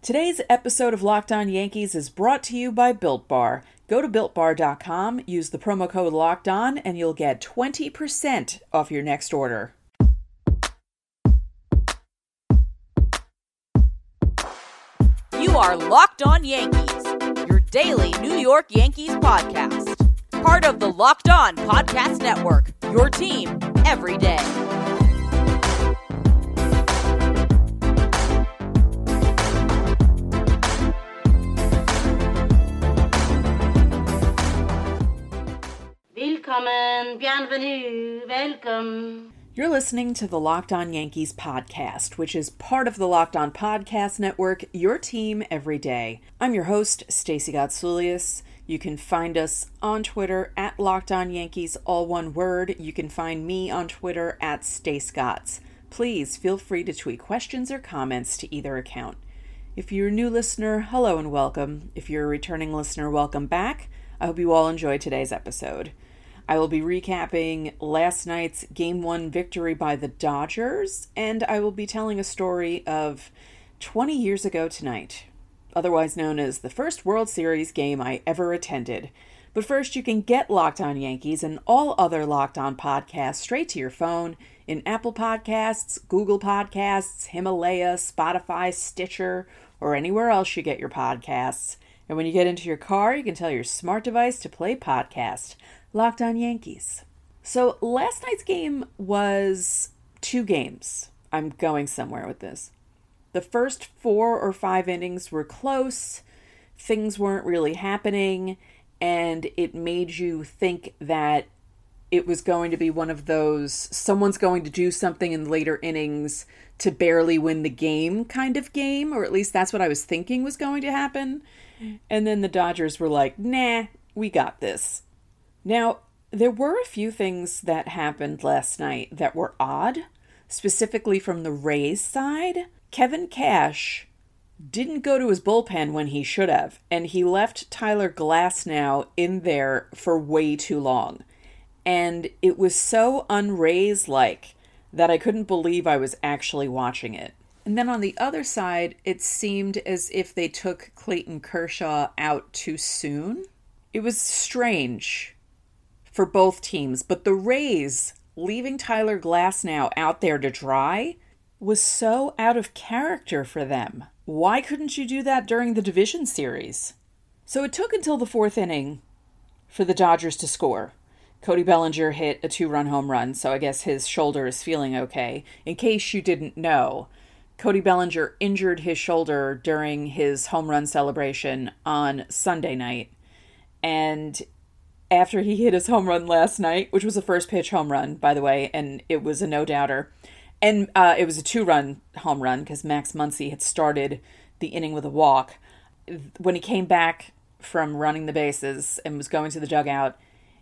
Today's episode of Locked On Yankees is brought to you by Built Bar. Go to BuiltBar.com, use the promo code LOCKEDON, and you'll get 20% off your next order. You are Locked On Yankees, your daily New York Yankees podcast. Part of the Locked On Podcast Network, your team every day. Willkommen, bienvenue, welcome. You're listening to the Locked On Yankees podcast, which is part of the Locked On Podcast Network, your team every day. I'm your host, Stacey Gotsoulias. You can find us on Twitter at Locked On Yankees, all one word. You can find me on Twitter at StaceGots. Please feel free to tweet questions or comments to either account. If you're a new listener, hello and welcome. If you're a returning listener, welcome back. I hope you all enjoyed today's episode. I will be recapping last night's Game 1 victory by the Dodgers, and I will be telling a story of 20 years ago tonight, otherwise known as the first World Series game I ever attended. But first, you can get Locked On Yankees and all other Locked On podcasts straight to your phone in Apple Podcasts, Google Podcasts, Himalaya, Spotify, Stitcher, or anywhere else you get your podcasts. And when you get into your car, you can tell your smart device to play podcast. Locked On Yankees. So last night's game was 2 games. I'm going somewhere with this. The first 4 or 5 innings were close. Things weren't really happening. And it made you think that it was going to be one of those, someone's going to do something in later innings to barely win the game kind of game. Or at least that's what I was thinking was going to happen. And then the Dodgers were like, nah, we got this. Now, there were a few things that happened last night that were odd, specifically from the Rays side. Kevin Cash didn't go to his bullpen when he should have, and he left Tyler Glasnow in there for way too long. And it was so un-Rays-like that I couldn't believe I was actually watching it. And then on the other side, it seemed as if they took Clayton Kershaw out too soon. It was strange for both teams, but the Rays leaving Tyler Glasnow out there to dry was so out of character for them. Why couldn't you do that during the division series? So it took until the 4th inning for the Dodgers to score. Cody Bellinger hit a 2-run home run, so I guess his shoulder is feeling okay. In case you didn't know, Cody Bellinger injured his shoulder during his home run celebration on Sunday night, and after he hit his home run last night, which was a first pitch home run, by the way, and it was a no-doubter. And it was a 2-run home run because Max Muncy had started the inning with a walk. When he came back from running the bases and was going to the dugout,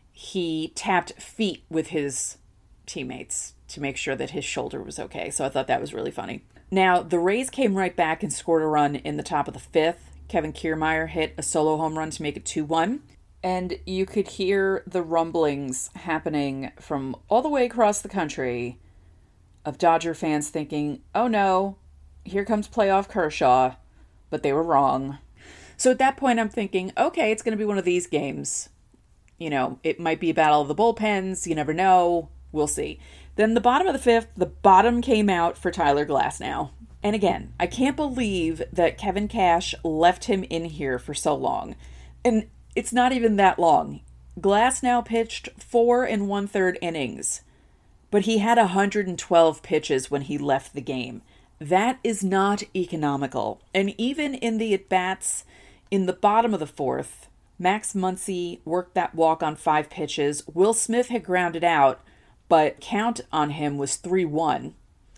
he tapped feet with his teammates to make sure that his shoulder was okay. So I thought that was really funny. Now, the Rays came right back and scored a run in the top of the 5th. Kevin Kiermaier hit a solo home run to make it 2-1. And you could hear the rumblings happening from all the way across the country of Dodger fans thinking, oh no, here comes playoff Kershaw. But they were wrong. So at that point, I'm thinking, okay, it's going to be one of these games. You know, it might be a battle of the bullpens. You never know. We'll see. Then the bottom of the 5th, the bottom came out for Tyler Glasnow. And again, I can't believe that Kevin Cash left him in here for so long. And it's not even that long. Glasnow pitched 4 1/3 innings, but he had 112 pitches when he left the game. That is not economical. And even in the at-bats in the bottom of the 4th, Max Muncy worked that walk on 5 pitches. Will Smith had grounded out, but count on him was 3-1.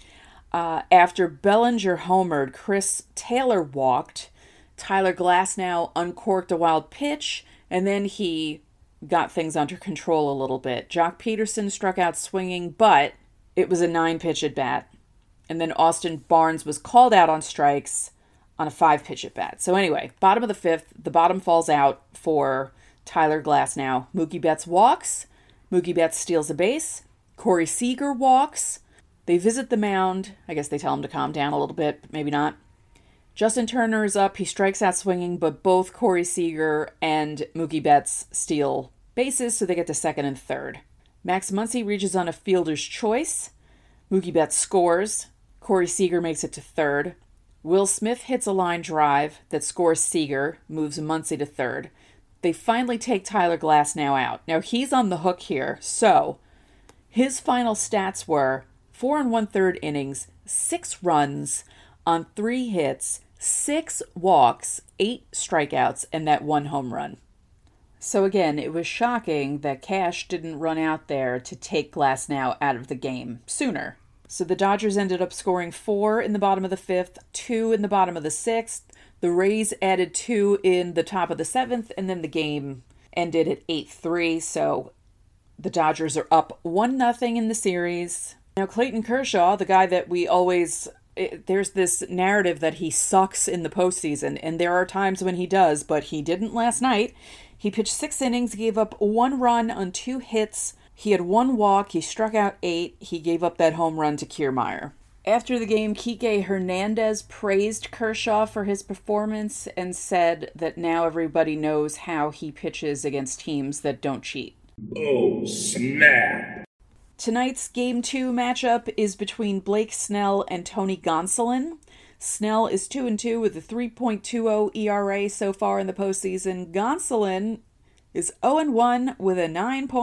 After Bellinger homered, Chris Taylor walked. Tyler Glasnow uncorked a wild pitch, and then he got things under control a little bit. Jock Peterson struck out swinging, but it was a 9-pitch at bat. And then Austin Barnes was called out on strikes on a 5-pitch at bat. So anyway, bottom of the 5th, the bottom falls out for Tyler Glasnow. Mookie Betts walks. Mookie Betts steals a base. Corey Seager walks. They visit the mound. I guess they tell him to calm down a little bit, but maybe not. Justin Turner is up. He strikes out swinging, but both Corey Seager and Mookie Betts steal bases, so they get to second and third. Max Muncy reaches on a fielder's choice. Mookie Betts scores. Corey Seager makes it to third. Will Smith hits a line drive that scores Seager, moves Muncy to third. They finally take Tyler Glasnow out. Now, he's on the hook here, so his final stats were 4 1/3 innings, 6 runs on 3 hits, 6 walks, 8 strikeouts, and that 1 home run. So again, it was shocking that Cash didn't run out there to take Glasnow out of the game sooner. So the Dodgers ended up scoring 4 in the bottom of the 5th, 2 in the bottom of the 6th. The Rays added 2 in the top of the 7th, and then the game ended at 8-3. So the Dodgers are up 1-0 in the series. Now Clayton Kershaw, the guy that we always... There's this narrative that he sucks in the postseason, and there are times when he does, but he didn't last night. He pitched 6 innings, gave up 1 run on 2 hits. He had 1 walk. He struck out 8. He gave up that home run to Kiermaier. After the game, Kike Hernandez praised Kershaw for his performance and said that now everybody knows how he pitches against teams that don't cheat. Oh, snap! Tonight's Game 2 matchup is between Blake Snell and Tony Gonsolin. Snell is 2-2 with a 3.20 ERA so far in the postseason. Gonsolin is 0-1 with a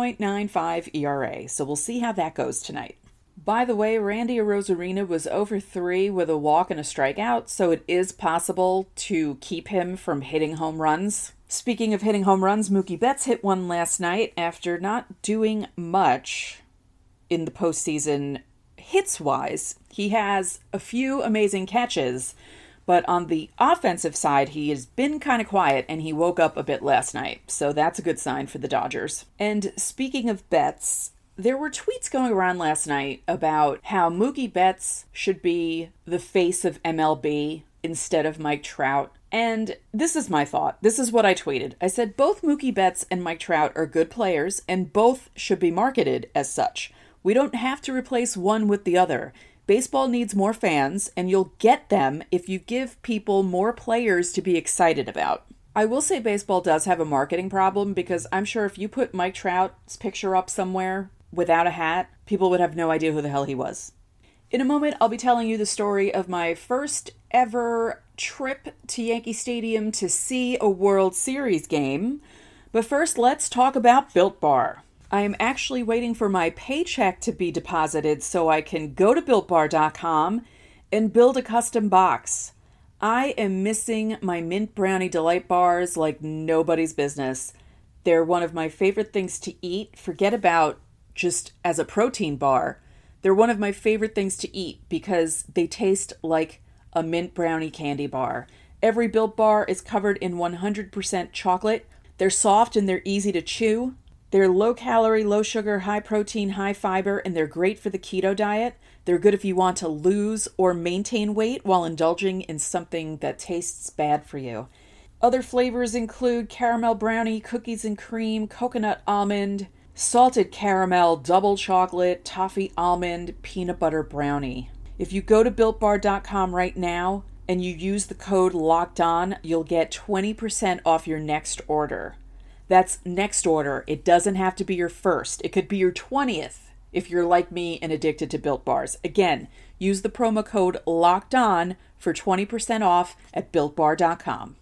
9.95 ERA, so we'll see how that goes tonight. By the way, Randy Arozarena was 0-3 with a walk and a strikeout, so it is possible to keep him from hitting home runs. Speaking of hitting home runs, Mookie Betts hit one last night after not doing much in the postseason hits-wise. He has a few amazing catches, but on the offensive side, he has been kind of quiet, and he woke up a bit last night, so that's a good sign for the Dodgers. And speaking of Betts, there were tweets going around last night about how Mookie Betts should be the face of MLB instead of Mike Trout. And this is my thought. This is what I tweeted. I said, both Mookie Betts and Mike Trout are good players, and both should be marketed as such. We don't have to replace one with the other. Baseball needs more fans, and you'll get them if you give people more players to be excited about. I will say baseball does have a marketing problem, because I'm sure if you put Mike Trout's picture up somewhere without a hat, people would have no idea who the hell he was. In a moment, I'll be telling you the story of my first ever trip to Yankee Stadium to see a World Series game. But first, let's talk about Built Bar. I am actually waiting for my paycheck to be deposited so I can go to BuiltBar.com and build a custom box. I am missing my Mint Brownie Delight bars like nobody's business. They're one of my favorite things to eat. Forget about just as a protein bar. They're one of my favorite things to eat because they taste like a Mint Brownie candy bar. Every Built Bar is covered in 100% chocolate. They're soft and they're easy to chew. They're low calorie, low sugar, high protein, high fiber, and they're great for the keto diet. They're good if you want to lose or maintain weight while indulging in something that tastes bad for you. Other flavors include caramel brownie, cookies and cream, coconut almond, salted caramel, double chocolate, toffee almond, peanut butter brownie. If you go to BuiltBar.com right now and you use the code LOCKEDON, you'll get 20% off your next order. That's next order. It doesn't have to be your first. It could be your 20th if you're like me and addicted to Built Bars. Again, use the promo code LOCKEDON for 20% off at BuiltBar.com.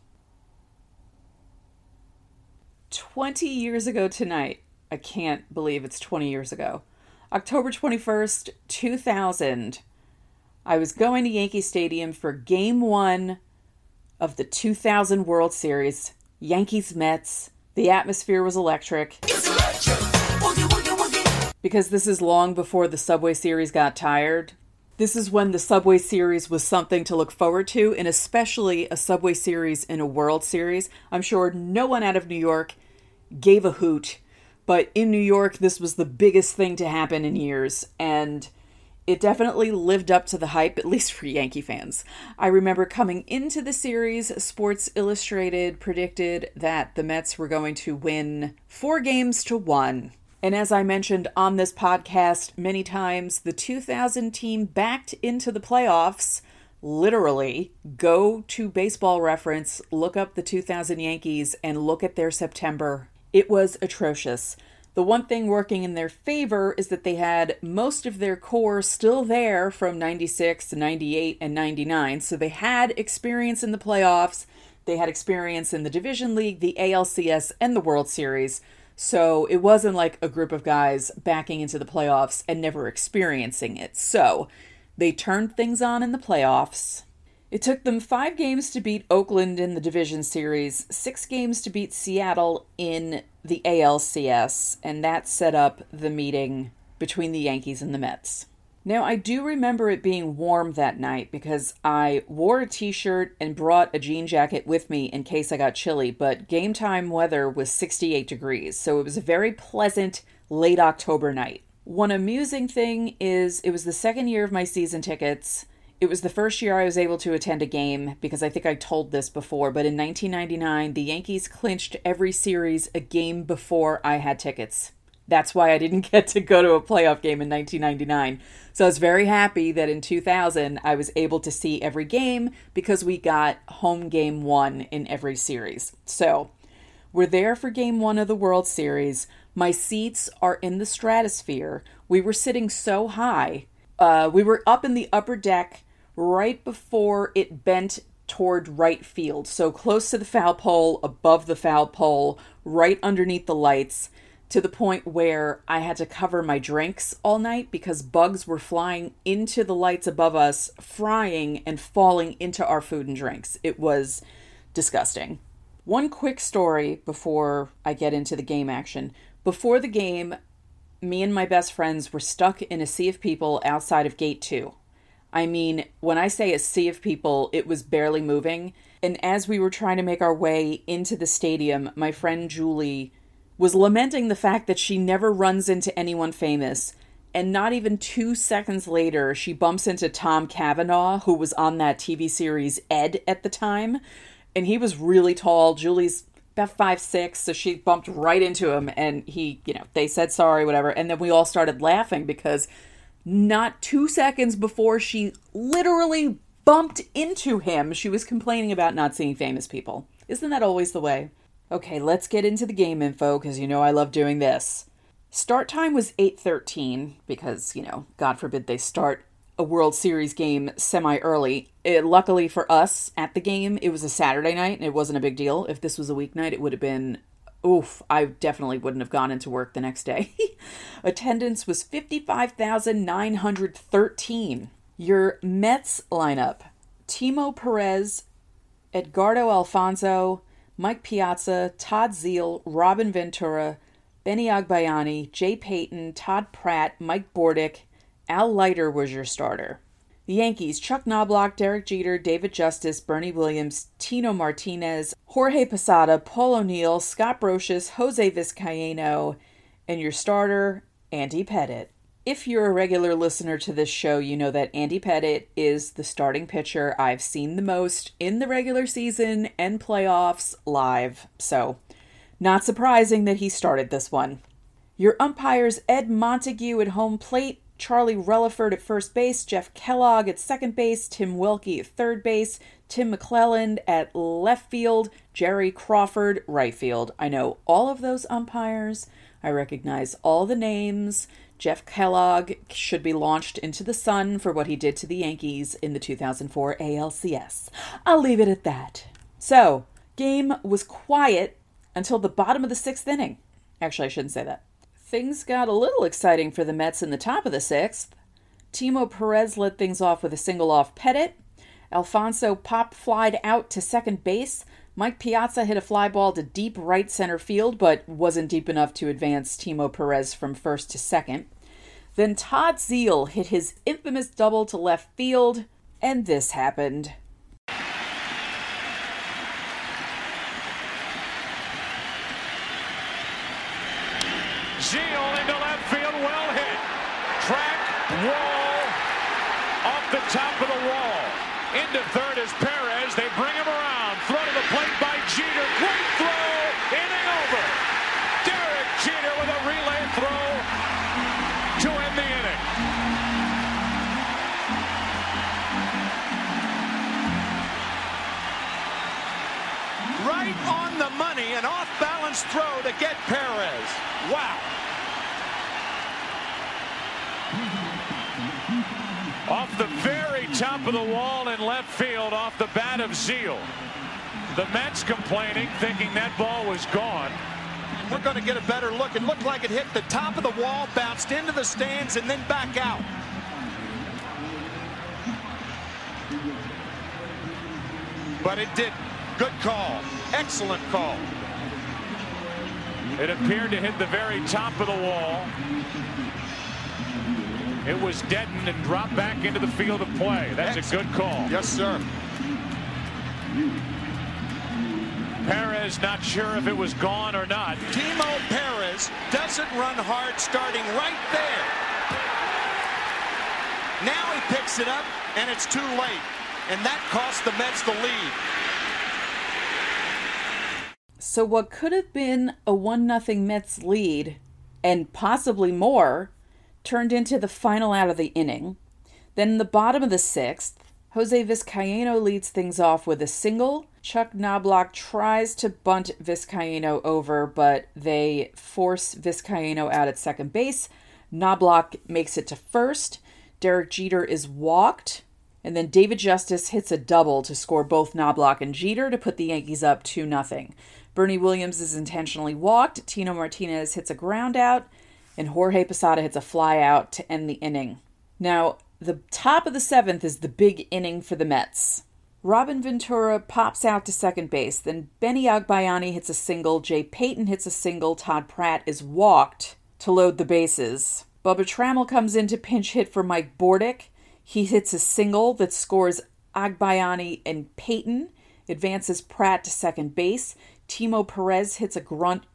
20 years ago tonight. I can't believe it's 20 years ago. October 21st, 2000. I was going to Yankee Stadium for Game 1 of the 2000 World Series. Yankees-Mets. The atmosphere was electric. It's electric. Woogie, woogie, woogie. Because this is long before the Subway Series got tired. This is when the Subway Series was something to look forward to, and especially a Subway Series in a World Series. I'm sure no one out of New York gave a hoot, but in New York, this was the biggest thing to happen in years, and it definitely lived up to the hype, at least for Yankee fans. I remember coming into the series, Sports Illustrated predicted that the Mets were going to win 4-1. And as I mentioned on this podcast many times, the 2000 team backed into the playoffs Literally, go to Baseball Reference, look up the 2000 Yankees, and look at their September. It was atrocious. The one thing working in their favor is that they had most of their core still there from 96 to 98 and 99. So they had experience in the playoffs. They had experience in the Division League, the ALCS, and the World Series. So it wasn't like a group of guys backing into the playoffs and never experiencing it. So they turned things on in the playoffs. It took them 5 games to beat Oakland in the Division Series, 6 games to beat Seattle in the ALCS, and that set up the meeting between the Yankees and the Mets. Now, I do remember it being warm that night because I wore a t-shirt and brought a jean jacket with me in case I got chilly, but game time weather was 68 degrees, so it was a very pleasant late October night. One amusing thing is it was the second year of my season tickets. It was the first year I was able to attend a game, because I think I told this before, but in 1999, the Yankees clinched every series a game before I had tickets. That's why I didn't get to go to a playoff game in 1999. So I was very happy that in 2000, I was able to see every game because we got home game 1 in every series. So we're there for game 1 of the World Series. My seats are in the stratosphere. We were sitting so high. We were up in the upper deck right before it bent toward right field. So close to the foul pole, above the foul pole, right underneath the lights, to the point where I had to cover my drinks all night because bugs were flying into the lights above us, frying and falling into our food and drinks. It was disgusting. One quick story before I get into the game action. Before the game, me and my best friends were stuck in a sea of people outside of Gate 2. I mean, when I say a sea of people, it was barely moving. And as we were trying to make our way into the stadium, my friend Julie was lamenting the fact that she never runs into anyone famous. And not even 2 seconds later, she bumps into Tom Cavanaugh, who was on that TV series Ed at the time. And he was really tall. Julie's about 5'6", so she bumped right into him. And he, they said sorry, whatever. And then we all started laughing because not 2 seconds before she literally bumped into him, she was complaining about not seeing famous people. Isn't that always the way? Okay, let's get into the game info, because I love doing this. Start time was 8:13, because, God forbid they start a World Series game semi-early. Luckily for us at the game, it was a Saturday night, and it wasn't a big deal. If this was a weeknight, it would have been, I definitely wouldn't have gone into work the next day. Attendance was 55,913. Your Mets lineup: Timo Perez, Edgardo Alfonso, Mike Piazza, Todd Zeile, Robin Ventura, Benny Agbayani, Jay Payton, Todd Pratt, Mike Bordick. Al Leiter was your starter. The Yankees: Chuck Knobloch, Derek Jeter, David Justice, Bernie Williams, Tino Martinez, Jorge Posada, Paul O'Neill, Scott Brocious, Jose Vizcaino, and your starter, Andy Pettitte. If you're a regular listener to this show, you know that Andy Pettitte is the starting pitcher I've seen the most in the regular season and playoffs live. So, not surprising that he started this one. Your umpires: Ed Montague at home plate, Charlie Relaford at first base, Jeff Kellogg at second base, Tim Wilkie at third base, Tim McClelland at left field, Jerry Crawford right field. I know all of those umpires. I recognize all the names. Jeff Kellogg should be launched into the sun for what he did to the Yankees in the 2004 ALCS. I'll leave it at that. So, game was quiet until the bottom of the 6th inning. Actually, I shouldn't say that. Things got a little exciting for the Mets in the top of the 6th. Timo Perez led things off with a single off Pettitte. Alfonso pop-flied out to second base. Mike Piazza hit a fly ball to deep right center field, but wasn't deep enough to advance Timo Perez from first to second. Then Todd Zeile hit his infamous double to left field, and this happened. Zeile into left field, well hit. Track, wall, off the top of the wall. Into third is Perez. They bring him around. Throw to the plate by Jeter. Great throw. Inning over. Derek Jeter with a relay throw to end the inning. Right on the money, an off-balance throw to get Perez. Wow. Off the very top of the wall in left field, off the bat of Zeal. The Mets complaining, thinking that ball was gone. We're going to get a better look. It looked like it hit the top of the wall, bounced into the stands, and then back out. But it didn't. Good call. Excellent call. It appeared to hit the very top of the wall. It was deadened and dropped back into the field of play. That's excellent. A good call. Yes, sir. Perez not sure if it was gone or not. Timo Perez doesn't run hard, starting right there. Now he picks it up, and it's too late. And that cost the Mets the lead. So what could have been a 1-0 Mets lead, and possibly more, turned into the final out of the inning. Then in the bottom of the 6th, Jose Vizcaino leads things off with a single. Chuck Knobloch tries to bunt Vizcaino over, but they force Vizcaino out at second base. Knobloch makes it to first. Derek Jeter is walked. And then David Justice hits a double to score both Knobloch and Jeter to put the Yankees up 2-0. Bernie Williams is intentionally walked. Tino Martinez hits a ground out. And Jorge Posada hits a fly out to end the inning. Now, the top of the 7th is the big inning for the Mets. Robin Ventura pops out to second base. Then Benny Agbayani hits a single. Jay Payton hits a single. Todd Pratt is walked to load the bases. Bubba Trammell comes in to pinch hit for Mike Bordick. He hits a single that scores Agbayani and Payton. Advances Pratt to second base. Timo Perez hits a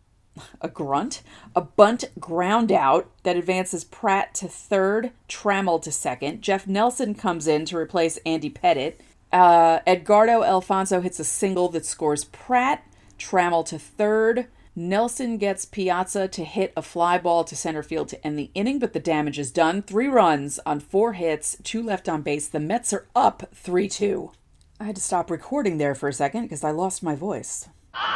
bunt ground out that advances Pratt to third, Trammell to second. Jeff Nelson comes in to replace Andy Pettitte. Edgardo Alfonso hits a single that scores Pratt, Trammell to third. Nelson gets Piazza to hit a fly ball to center field to end the inning, but the damage is done. 3 runs on 4 hits, 2 left on base. The Mets are up 3-2. I had to stop recording there for a second because I lost my voice.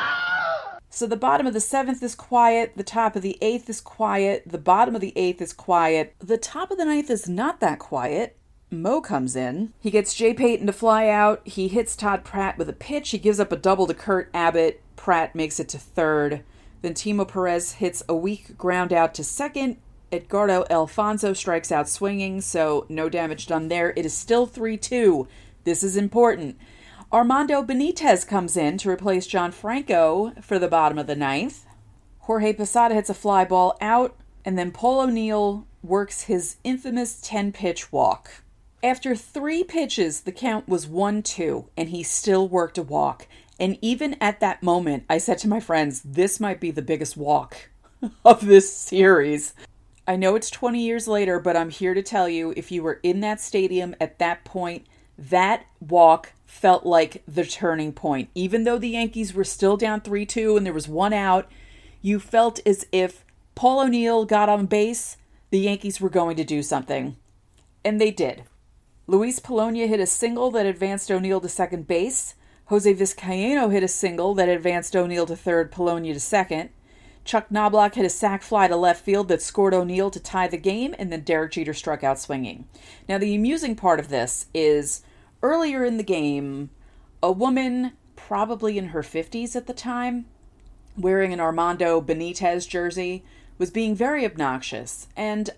So the bottom of the 7th is quiet, the top of the 8th is quiet, the bottom of the 8th is quiet. The top of the 9th is not that quiet. Mo comes in. He gets Jay Payton to fly out. He hits Todd Pratt with a pitch. He gives up a double to Kurt Abbott. Pratt makes it to third. Then Timo Perez hits a weak ground out to second. Edgardo Alfonso strikes out swinging, so no damage done there. It is still 3-2. This is important. Armando Benitez comes in to replace John Franco for the bottom of the 9th. Jorge Posada hits a fly ball out, and then Paul O'Neill works his infamous 10-pitch walk. After 3 pitches, the count was 1-2, and he still worked a walk. And even at that moment, I said to my friends, this might be the biggest walk of this series. I know it's 20 years later, but I'm here to tell you, if you were in that stadium at that point, that walk felt like the turning point. Even though the Yankees were still down 3-2 and there was 1 out, you felt as if Paul O'Neill got on base, the Yankees were going to do something. And they did. Luis Polonia hit a single that advanced O'Neill to second base. Jose Vizcaino hit a single that advanced O'Neill to third, Polonia to second. Chuck Knobloch hit a sac fly to left field that scored O'Neill to tie the game, and then Derek Jeter struck out swinging. Now, the amusing part of this is earlier in the game, a woman, probably in her 50s at the time, wearing an Armando Benitez jersey, was being very obnoxious. And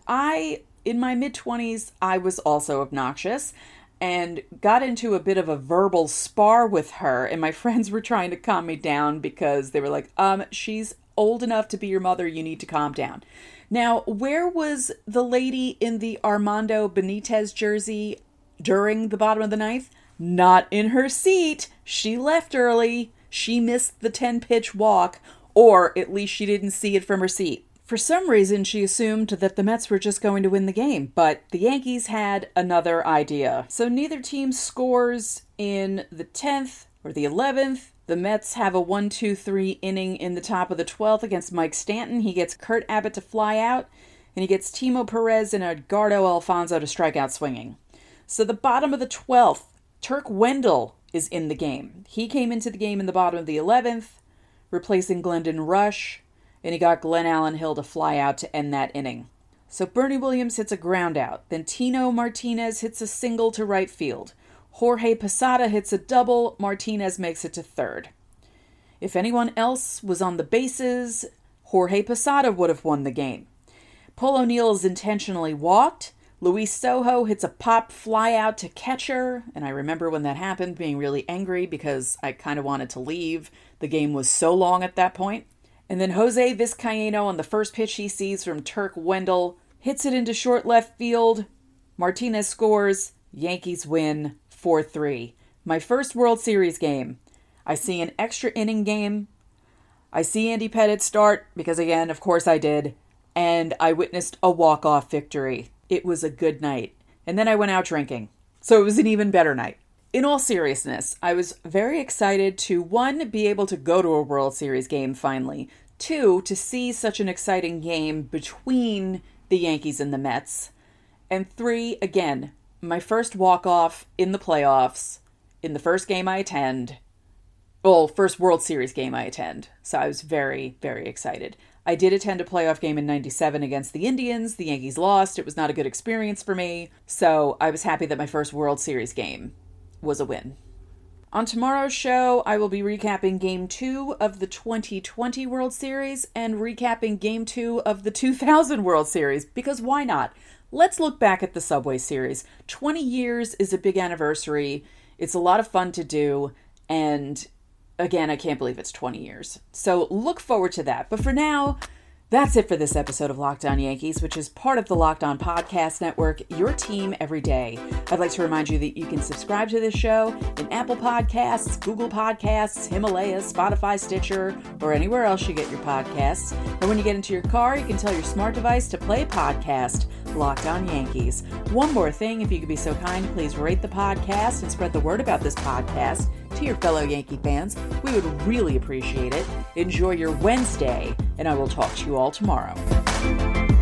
in my mid-20s, I was also obnoxious and got into a bit of a verbal spar with her. And my friends were trying to calm me down because they were like, she's old enough to be your mother. You need to calm down. Now, where was the lady in the Armando Benitez jersey during the bottom of the 9th? Not in her seat. She left early. She missed the 10-pitch walk, or at least she didn't see it from her seat. For some reason, she assumed that the Mets were just going to win the game, but the Yankees had another idea. So neither team scores in the 10th or the 11th. The Mets have a 1-2-3 inning in the top of the 12th against Mike Stanton. He gets Kurt Abbott to fly out, and he gets Timo Perez and Edgardo Alfonso to strike out swinging. So the bottom of the 12th, Turk Wendell is in the game. He came into the game in the bottom of the 11th, replacing Glendon Rush, and he got Glenn Allen Hill to fly out to end that inning. So Bernie Williams hits a ground out. Then Tino Martinez hits a single to right field. Jorge Posada hits a double. Martinez makes it to third. If anyone else was on the bases, Jorge Posada would have won the game. Paul O'Neill is intentionally walked. Luis Sojo hits a pop fly out to catcher. And I remember when that happened being really angry because I kind of wanted to leave. The game was so long at that point. And then Jose Vizcaíno on the first pitch he sees from Turk Wendell hits it into short left field. Martinez scores. Yankees win 4-3. My first World Series game. I see an extra inning game. I see Andy Pettitte start because, again, of course I did. And I witnessed a walk-off victory. It was a good night. And then I went out drinking. So it was an even better night. In all seriousness, I was very excited to, 1, be able to go to a World Series game finally. 2, to see such an exciting game between the Yankees and the Mets. And 3, again, my first walk-off in the playoffs, in the first game I attend. Well, first World Series game I attend. So I was very, very excited. I did attend a playoff game in 97 against the Indians. The Yankees lost. It was not a good experience for me. So I was happy that my first World Series game was a win. On tomorrow's show, I will be recapping Game 2 of the 2020 World Series and recapping Game 2 of the 2000 World Series, because why not? Let's look back at the Subway Series. 20 years is a big anniversary. It's a lot of fun to do, and again, I can't believe it's 20 years. So look forward to that. But for now, that's it for this episode of Locked On Yankees, which is part of the Locked On Podcast Network, your team every day. I'd like to remind you that you can subscribe to this show in Apple Podcasts, Google Podcasts, Himalayas, Spotify, Stitcher, or anywhere else you get your podcasts. And when you get into your car, you can tell your smart device to play podcast Locked On Yankees. One more thing, if you could be so kind, please rate the podcast and spread the word about this podcast to your fellow Yankee fans. We would really appreciate it. Enjoy your Wednesday, and I will talk to you all tomorrow.